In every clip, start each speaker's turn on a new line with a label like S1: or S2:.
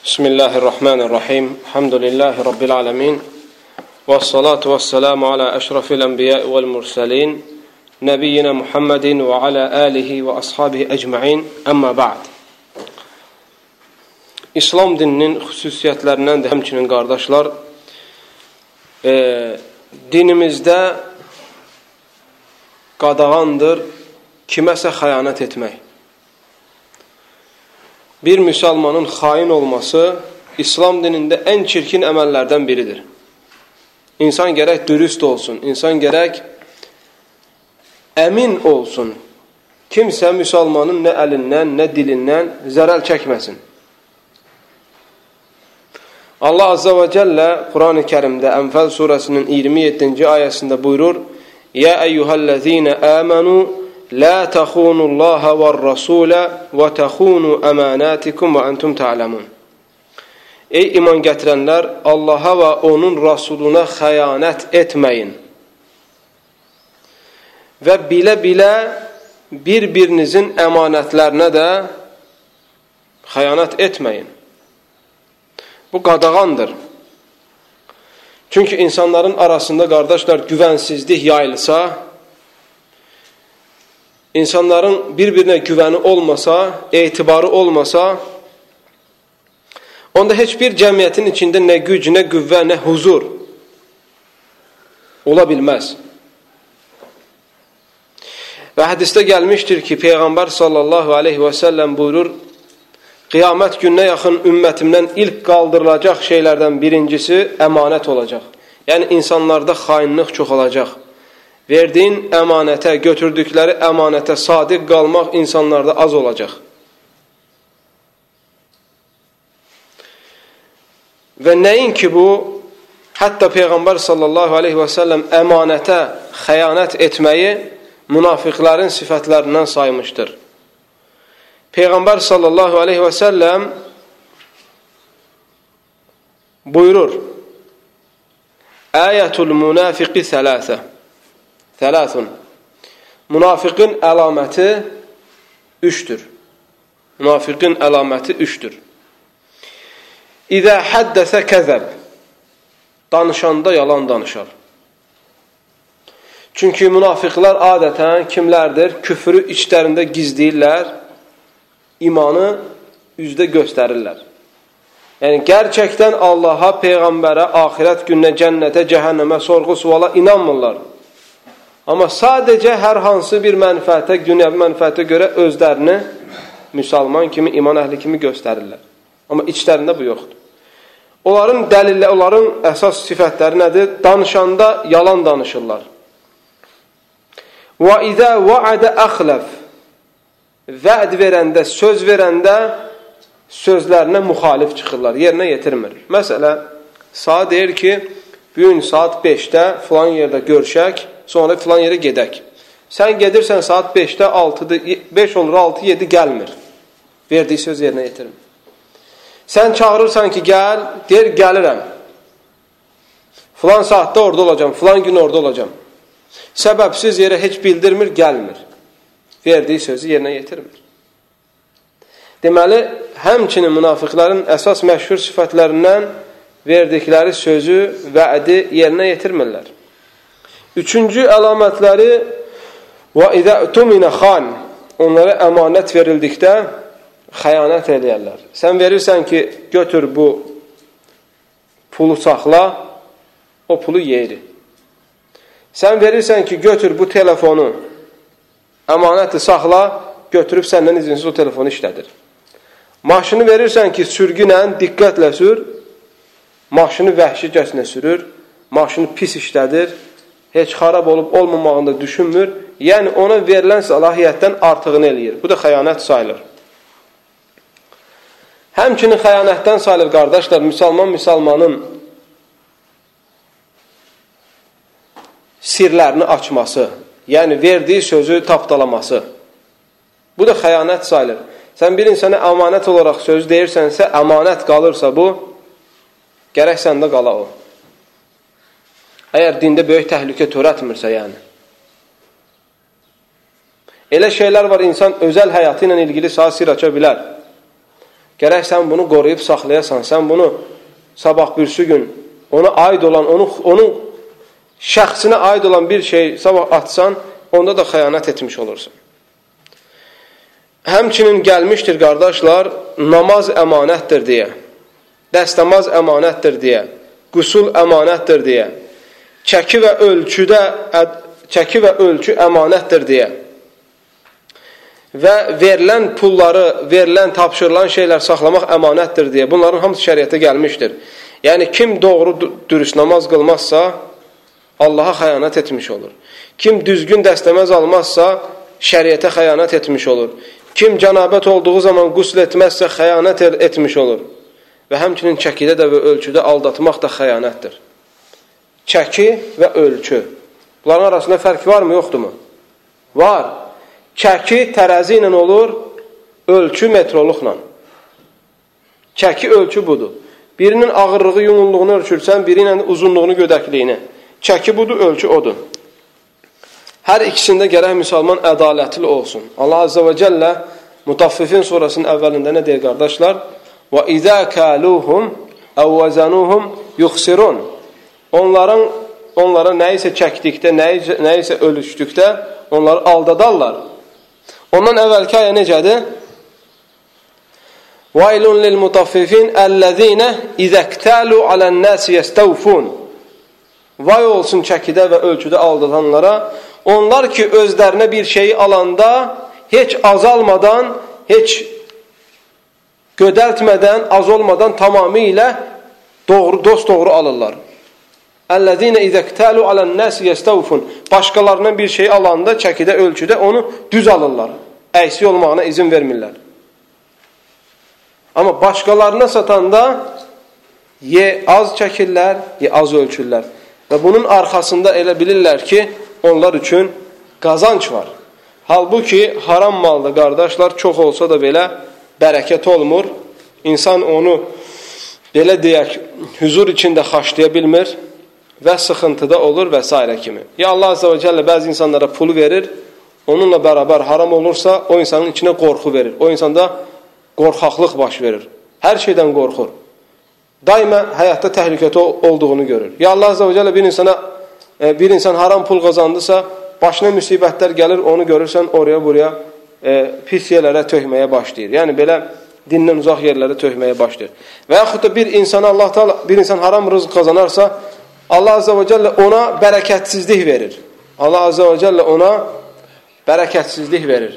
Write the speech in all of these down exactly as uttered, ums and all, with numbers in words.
S1: Bismillahirrahmanirrahim. Elhamdülillahi Rabbil alemin. Vessalatu vesselamu ala eşrafil enbiya'i vel mursalin. Nebiyyina Muhammedin ve ala alihi ve ashabihi ecma'in. Amma ba'd. İslam dininin xüsusiyyətlərindən də həmçinin qardaşlar, e, dinimizdə qadağandır kiməsə xəyanət etmək. Bir müsəlmanın xain olması İslam dinində ən çirkin əməllərdən biridir. İnsan gərək dürüst olsun, insan gərək əmin olsun. Kimsə müsəlmanın nə əlindən, nə dilindən zərər çəkməsin. Allah Azza və Cəllə Quran-ı Kərimdə Ənfəl surəsinin iyirmi yeddinci ayəsində buyurur: "Ya eyyuhellezine amanu la taxunullaha var-rasula və taxunu əmanatikum və entum ta'lamun." Ey iman gətirənlər, Allaha və onun rasuluna xəyanət etməyin. Və bilə-bilə bir-birinizin əmanətlərinə də xəyanət etməyin. Bu qadağandır. Çünki insanların arasında, qardaşlar, güvənsizlik yayılsa, İnsanların bir-birinə güvəni olmasa, etibarı olmasa, onda heç bir cəmiyyətin içində nə güc, nə qüvvə, nə huzur ola bilməz. Və hədisdə gəlmişdir ki, Peyğəmbər sallallahu aleyhi və səlləm buyurur, qiyamət gününə yaxın ümmətimdən ilk qaldırılacaq şeylərdən birincisi əmanət olacaq. Yəni, insanlarda xainlik çox olacaq. Verdiyin əmanətə, götürdükləri əmanətə sadiq qalmaq insanlarda az olacaq. Və nəinki bu, hətta Peyğəmbər sallallahu aleyhi və səlləm əmanətə xəyanət etməyi münafiqlərin sifətlərindən saymışdır. Peyğəmbər sallallahu aleyhi və səlləm buyurur: Əyətul münafiqi sələsə Thələthun. Münafiqin əlaməti üçdür. Münafiqin əlaməti üçdür. İzə həddəsə kəzəb. Danışanda yalan danışar. Çünki münafiqlər adətən kimlərdir? Küfrü içlərində gizləyirlər, imanı üzdə göstərirlər. Yəni, gerçəkdən Allaha, Peyğəmbərə, axirət gününə, cənnətə, cəhənnəmə, sorğu suala inanmırlar. Amma sadəcə hər hansı bir mənfəətə, dünyəvi mənfəətə görə özlərini müsəlman kimi, iman əhli kimi göstərirlər. Amma içlərində bu yoxdur. Onların dəlillə, onların əsas sifətləri nədir? Danışanda yalan danışırlar. Və izə vəədə əxləf. Vəd verəndə, söz verəndə sözlərinə müxalif çıxırlar, yerinə yetirmir. Məsələ, saat deyir ki, bu gün saat beşdə filan yerdə görüşək, sonra filan yerə gedək. Sən gedirsən saat beşdə, altıda, beş olur, altı, yedi gəlmir. Verdiyi söz yerinə yetirmir. Sən çağırırsan ki, gəl, deyir, gəlirəm. Filan saatda orada olacam, filan gün orada olacam. Səbəbsiz yerə heç bildirmir, gəlmir. Verdiyi sözü yerinə yetirmir. Deməli, həmçinin münafiqlərin əsas məşhur sifətlərindən verdikləri sözü, vədi yerinə yetirmirlər. Üçüncü əlamətləri və izə ütuminə xan, onlara əmanət verildikdə xəyanət eləyərlər. Sən verirsən ki, götür bu pulu saxla, o pulu yeyir. Sən verirsən ki, götür bu telefonu, əmanəti saxla, götürüb səndən izinsiz o telefonu işlədir. Maşını verirsən ki, sürgünlə, diqqətlə sür, maşını vəhşicəsinə sürür, maşını pis işlədir, heç xarab olub olmamağını düşünmür, yəni ona verilən səlahiyyətdən artığını eləyir. Bu da xəyanət sayılır. Həmçinin xəyanətdən sayılır, qardaşlar, müsəlman müsəlmanın sirlərini açması, yəni verdiyi sözü tapdalaması. Bu da xəyanət sayılır. Sən bir insana əmanət olaraq söz deyirsənsə, əmanət qalırsa bu, gərək səndə qala o. Əgər dində böyük təhlükə törətmirsə, yəni. Elə şeylər var, insan özəl həyatı ilə ilgili sağ sir aça bilər. Gərək sən bunu qoruyub saxlayasan. Sən bunu sabah birisi gün ona aid olan, onun, onun şəxsinə aid olan bir şey sabah atsan, onda da xəyanət etmiş olursun. Həmçinin gəlmişdir, qardaşlar, namaz əmanətdir deyə, dəstəmaz əmanətdir deyə, qüsul əmanətdir deyə, çəki və ölçüdə çəki və ölçü əmanətdir deyə və verilən pulları, verilən, tapşırılan şeylər saxlamaq əmanətdir deyə. Bunların hamısı şəriətə gəlmişdir. Yəni, kim doğru, dürüst namaz qılmazsa, Allaha xəyanət etmiş olur. Kim düzgün dəstəməz almazsa, şəriətə xəyanət etmiş olur. Kim cənabət olduğu zaman qusl etməzsə, xəyanət etmiş olur. Və həmçinin çəkidə də və ölçüdə aldatmaq da xəyanətdir. Çəki və ölçü. Bunların arasında fərq varmı, yoxdur mu? Var. Çəki tərəzi ilə olur, ölçü metroluqla. Çəki ölçü budur. Birinin ağırlığı, yumurluğunu ölçürsən, biri ilə uzunluğunu, gödəkliyini. Çəki budur, ölçü odur. Hər ikisində gərək müsəlman ədalətli olsun. Allah Azze və Cəllə Mutaffifin surasının əvvəlində nə deyir, qardaşlar? وَإِذَا كَالُوهُمْ اَوْ وَزَنُوهُمْ يُخْسِرُونَ Onların, onlara nəyisə çəkdikdə, nəyisə, nəyisə ölçdükdə onları aldadarlar. Ondan əvvəlki ayə necədir? وَيْلٌ لِلْمُطَفِّفِينَ الَّذ۪ينَ اِذَا اكْتَالُوا عَلَى النَّاسِ يَسْتَوْفُونَ Vay olsun çəkidə və ölçüdə aldatanlara. Onlar ki, özlərinə bir şeyi alanda heç azalmadan, heç gödəltmədən, az olmadan tamamilə doğru, dost doğru alırlar. اَلَّذ۪ينَ اِذَا اكْتَالُوا عَلَى النَّاسِ يَسْتَوْفُونَ Başqalarından bir şey alanda, çəkidə, ölçüdə onu düz alırlar. Əksi olmağına izin vermirlər. Amma başqalarına satanda ye az çəkirlər, ye az ölçürlər. Və bunun arxasında elə bilirlər ki, onlar üçün qazanc var. Halbuki haram malda, qardaşlar, çox olsa da belə bərəkət olmur. İnsan onu, belə deyək, hüzur içində xaşlaya bilmir və sıxıntıda olur və s. kimi. Ya Allah Azze və Cəllə bəzi insanlara pulu verir, onunla bərabər haram olursa, o insanın içinə qorxu verir. O insanda qorxaqlıq baş verir. Hər şeydən qorxur. Daima həyatda təhlükəti olduğunu görür. Ya Allah Azze və Cəllə bir insana, bir insan haram pul qazandısa, başına müsibətlər gəlir, onu görürsən oraya buraya e, pis yerlərə töhməyə başlayır. Yəni belə dindən uzaq yerlərə töhməyə başlayır. Və yaxud da bir insana Allah Teala, bir insan haram rızq qazanarsa, Allah Azze və Cəllə ona bərəkətsizlik verir. Allah Azze və Cəllə ona bərəkətsizlik verir.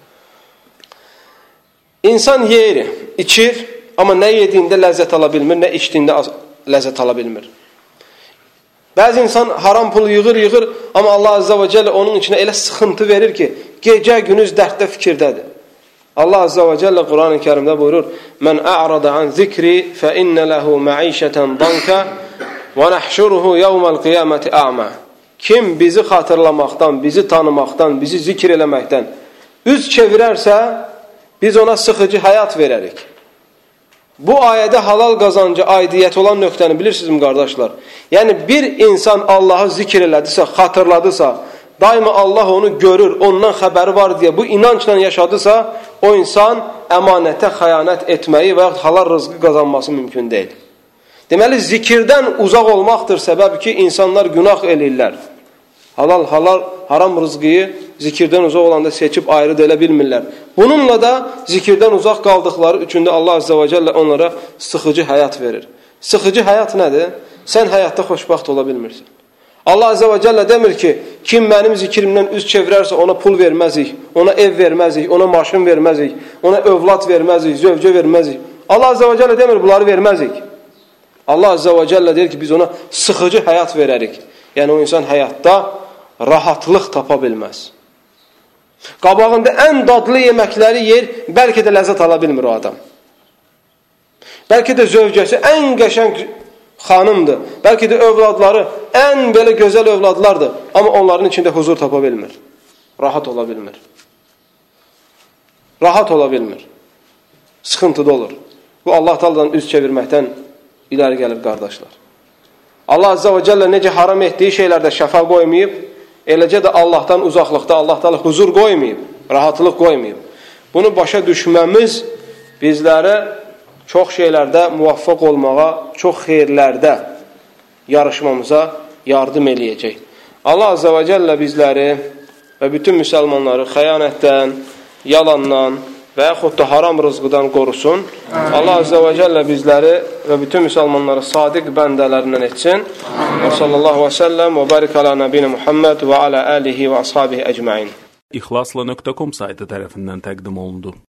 S1: İnsan yeyir, içir, amma nə yediyində ləzzət ala bilmir, nə içdiyində ləzzət ala bilmir. Bəzi insan haram pulu yığır, yığır, amma Allah Azze və Cəllə onun içinə elə sıxıntı verir ki, gecə günüz dərddə fikirdədir. Allah Azze və Cəllə Quran-ı Kərimdə buyurur: "Mən a'rada an zikri fe inne lehu ma'işeten danka ve nahşuruhu yevmel kıyameti a'ma." Kim bizi xatırlamaqdan, bizi tanımaqdan, bizi zikr eləməkdən üz çevirərsə, biz ona sıxıcı həyat verərik. Bu ayədə halal qazancı aidiyyət olan nöqtəni bilirsinizmi, qardaşlar? Yəni, bir insan Allahı zikr elədisə, xatırladısa, daima Allah onu görür, ondan xəbəri var deyə bu inancla yaşadısa, o insan əmanətə xəyanət etməyi və halal rızqı qazanması mümkün deyil. Deməli, zikirdən uzaq olmaqdır səbəb ki, insanlar günah eləyirlər. Halal, halal, haram rızqıyı zikirdən uzaq olanda seçib ayrı da elə bilmirlər. Bununla da zikirdən uzaq qaldıqları üçün də Allah Azze və Cəllə onlara sıxıcı həyat verir. Sıxıcı həyat nədir? Sən həyatda xoşbaxt ola bilmirsən. Allah Azze və Cəllə demir ki, kim mənim zikrimdən üz çevirərsə ona pul verməzik, ona ev verməzik, ona maşın verməzik, ona övlad verməzik, zövcə verməzik. Allah Azze və Cəllə demir, bunları verməzik. Allah Azze və Cəllə deyir ki, biz ona sıxıcı həyat verərik. Yəni o insan həyatda rahatlıq tapa bilməz. Qabağında ən dadlı yeməkləri yer, bəlkə də ləzzət ala bilmir o adam. Bəlkə də zövcəsi ən qəşəng xanımdır. Bəlkə də övladları ən belə gözəl övladlardır. Amma onların içində huzur tapa bilmir. Rahat ola bilmir. Rahat ola bilmir. Sıxıntıda olur. Bu Allah Taala'dan üz çevirməkdən iləri gəlir, qardaşlar. Allah Azze və Cəllə necə haram etdiyi şeylərdə şəfa qoymayıb, eləcə də Allahdan uzaqlıqda Allah Teala huzur qoymayıb, rahatlıq qoymayıb. Bunu başa düşməmiz bizlərə çox şeylərdə muvaffaq olmağa, çox xeyirlərdə yarışmamıza yardım eləyəcək. Allah Azza və Cəllə bizləri və bütün müsəlmanları xəyanətdən, yalandan və yaxud da haram rızqıdan qorusun. Allah Azza və Cəllə bizləri və bütün müsəlmanları sadiq bəndələrindən etsin. Və sallallahu və səlləm və barik alə nəbinə Muhammed və alə əlihi və ashabihi əcməin.
S2: İxlasla nöqtə com saytı tərəfindən təqdim olundu.